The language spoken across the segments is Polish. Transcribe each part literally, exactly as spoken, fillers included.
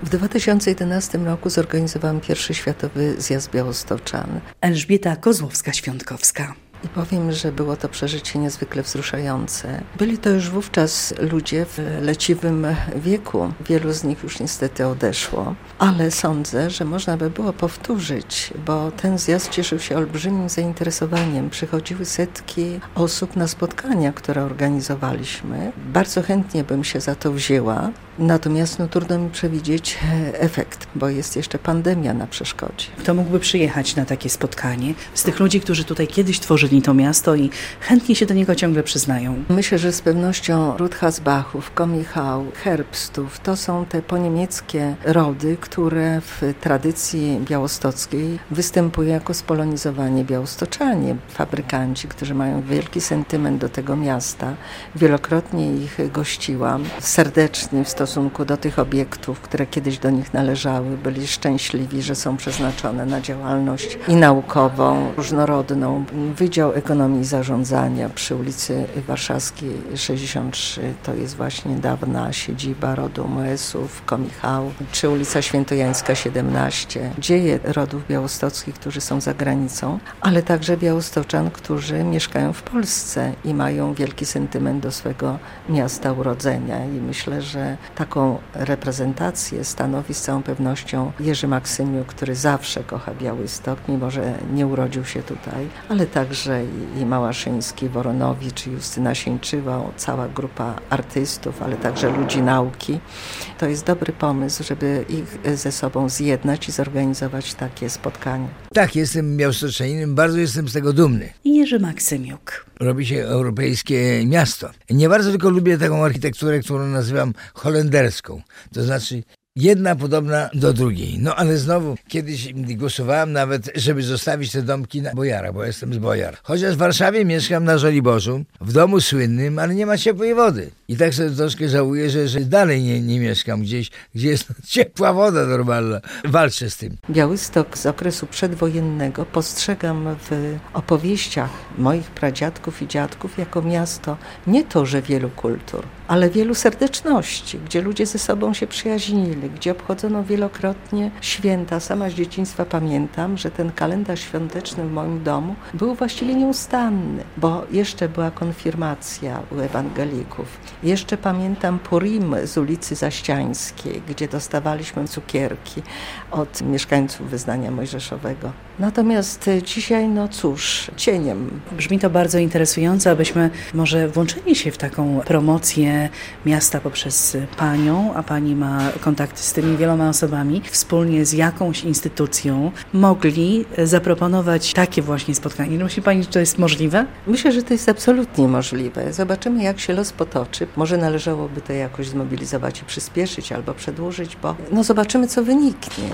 W dwa tysiące jedenastym roku zorganizowałam pierwszy światowy zjazd białostoczan. Elżbieta Kozłowska-Świątkowska. I powiem, że było to przeżycie niezwykle wzruszające. Byli to już wówczas ludzie w leciwym wieku. Wielu z nich już niestety odeszło. Ale sądzę, że można by było powtórzyć, bo ten zjazd cieszył się olbrzymim zainteresowaniem. Przychodziły setki osób na spotkania, które organizowaliśmy. Bardzo chętnie bym się za to wzięła. Natomiast no, trudno mi przewidzieć efekt, bo jest jeszcze pandemia na przeszkodzie. Kto mógłby przyjechać na takie spotkanie z tych ludzi, którzy tutaj kiedyś tworzyli to miasto i chętnie się do niego ciągle przyznają? Myślę, że z pewnością Rudhasbachów, Komichał, Herbstów to są te poniemieckie rody, które w tradycji białostockiej występują jako spolonizowani białostoczanie, fabrykanci, którzy mają wielki sentyment do tego miasta. Wielokrotnie ich gościłam serdecznie w stosunku do tych obiektów, które kiedyś do nich należały. Byli szczęśliwi, że są przeznaczone na działalność i naukową, różnorodną. Wydział Ekonomii i Zarządzania przy ulicy Warszawskiej sześćdziesiąt trzy to jest właśnie dawna siedziba rodu Moesów, Komichał, czy ulica Świętojańska siedemnaście. Dzieje rodów białostockich, którzy są za granicą, ale także białostoczan, którzy mieszkają w Polsce i mają wielki sentyment do swego miasta urodzenia. I myślę, że taką reprezentację stanowi z całą pewnością Jerzy Maksymiuk, który zawsze kocha Białystok, mimo że nie urodził się tutaj, ale także i, i Małaszyński, Woronowicz, Justyna Sieńczywa, cała grupa artystów, ale także ludzi nauki. To jest dobry pomysł, żeby ich ze sobą zjednać i zorganizować takie spotkanie. Tak, jestem białostoczaninem, bardzo jestem z tego dumny. I Jerzy Maksymiuk. Robi się europejskie miasto. Nie bardzo tylko lubię taką architekturę, którą nazywam holenderską. To znaczy jedna podobna do drugiej. No ale znowu, kiedyś głosowałem nawet, żeby zostawić te domki na Bojara, bo jestem z Bojar. Chociaż w Warszawie mieszkam na Żoliborzu, w domu słynnym, ale nie ma ciepłej wody. I tak sobie troszkę żałuję, że, że dalej nie, nie mieszkam gdzieś, gdzie jest ciepła woda normalna. Walczę z tym. Białystok z okresu przedwojennego postrzegam w opowieściach moich pradziadków i dziadków jako miasto nie to, że wielu kultur, ale wielu serdeczności, gdzie ludzie ze sobą się przyjaźnili, gdzie obchodzono wielokrotnie święta. Sama z dzieciństwa pamiętam, że ten kalendarz świąteczny w moim domu był właściwie nieustanny, bo jeszcze była konfirmacja u ewangelików. Jeszcze pamiętam Purim z ulicy Zaściańskiej, gdzie dostawaliśmy cukierki od mieszkańców wyznania mojżeszowego. Natomiast dzisiaj, no cóż, cieniem. Brzmi to bardzo interesująco, abyśmy może włączyli się w taką promocję miasta poprzez panią, a pani ma kontakty z tymi wieloma osobami, wspólnie z jakąś instytucją mogli zaproponować takie właśnie spotkanie. No myśli pani, że to jest możliwe? Myślę, że to jest absolutnie możliwe. Zobaczymy, jak się los potoczy. Może należałoby to jakoś zmobilizować i przyspieszyć albo przedłużyć, bo no zobaczymy, co wyniknie.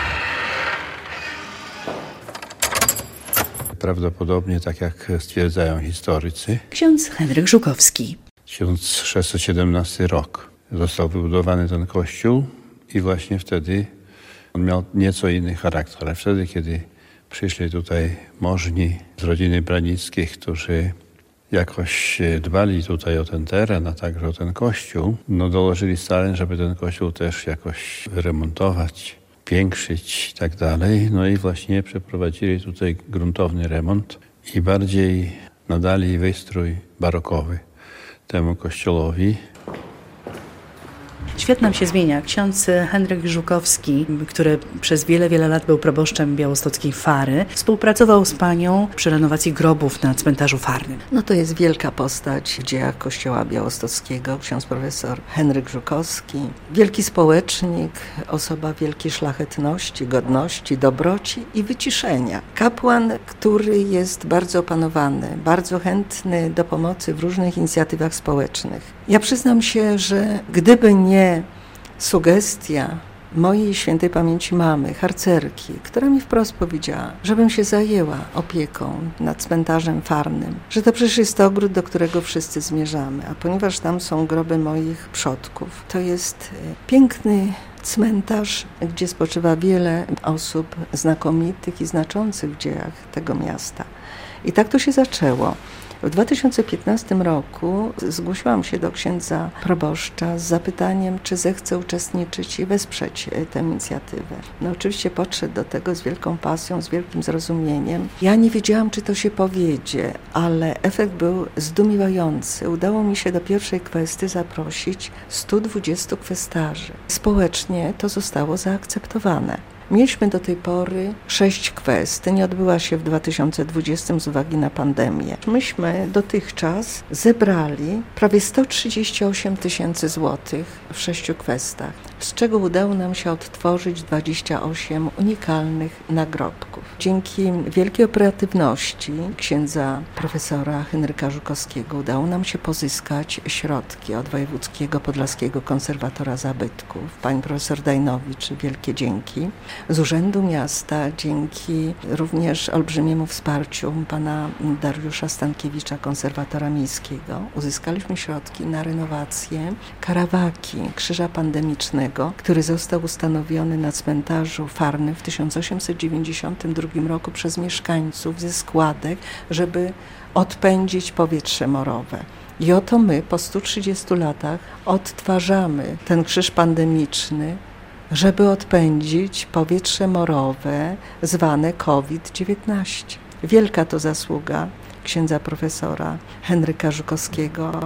Prawdopodobnie, tak jak stwierdzają historycy, ksiądz Henryk Żukowski. tysiąc sześćset siedemnasty rok został wybudowany ten kościół i właśnie wtedy on miał nieco inny charakter. Ale wtedy, kiedy przyszli tutaj możni z rodziny Branickich, którzy jakoś dbali tutaj o ten teren, a także o ten kościół, no dołożyli starań, żeby ten kościół też jakoś wyremontować, piększyć i tak dalej. No i właśnie przeprowadzili tutaj gruntowny remont i bardziej nadali wystrój barokowy temu kościołowi. Świat nam się zmienia. Ksiądz Henryk Żukowski, który przez wiele, wiele lat był proboszczem białostockiej Fary, współpracował z panią przy renowacji grobów na cmentarzu Farnym. No to jest wielka postać w dziejach Kościoła Białostockiego, ksiądz profesor Henryk Żukowski. Wielki społecznik, osoba wielkiej szlachetności, godności, dobroci i wyciszenia. Kapłan, który jest bardzo opanowany, bardzo chętny do pomocy w różnych inicjatywach społecznych. Ja przyznam się, że gdyby nie sugestia mojej świętej pamięci mamy, harcerki, która mi wprost powiedziała, żebym się zajęła opieką nad cmentarzem Farnym, że to przecież jest ogród, do którego wszyscy zmierzamy, a ponieważ tam są groby moich przodków, to jest piękny cmentarz, gdzie spoczywa wiele osób znakomitych i znaczących w dziejach tego miasta. I tak to się zaczęło. W dwa tysiące piętnastym roku zgłosiłam się do księdza proboszcza z zapytaniem, czy zechce uczestniczyć i wesprzeć tę inicjatywę. No oczywiście podszedł do tego z wielką pasją, z wielkim zrozumieniem. Ja nie wiedziałam, czy to się powiedzie, ale efekt był zdumiewający. Udało mi się do pierwszej kwesty zaprosić stu dwudziestu kwestarzy. Społecznie to zostało zaakceptowane. Mieliśmy do tej pory sześć kwest. Nie odbyła się w dwa tysiące dwudziestym z uwagi na pandemię. Myśmy dotychczas zebrali prawie sto trzydzieści osiem tysięcy złotych w sześciu kwestach, z czego udało nam się odtworzyć dwadzieścia osiem unikalnych nagrobków. Dzięki wielkiej operatywności księdza profesora Henryka Żukowskiego udało nam się pozyskać środki od Wojewódzkiego Podlaskiego Konserwatora Zabytków, pani profesor Dajnowicz, wielkie dzięki. Z Urzędu Miasta, dzięki również olbrzymiemu wsparciu pana Dariusza Stankiewicza, konserwatora miejskiego, uzyskaliśmy środki na renowację karawaki Krzyża Pandemicznego, który został ustanowiony na cmentarzu Farny w tysiąc osiemset dziewięćdziesiątym drugim roku przez mieszkańców ze składek, żeby odpędzić powietrze morowe. I oto my po stu trzydziestu latach odtwarzamy ten krzyż pandemiczny, żeby odpędzić powietrze morowe zwane COVID dziewiętnaście. Wielka to zasługa księdza profesora Henryka Żukowskiego.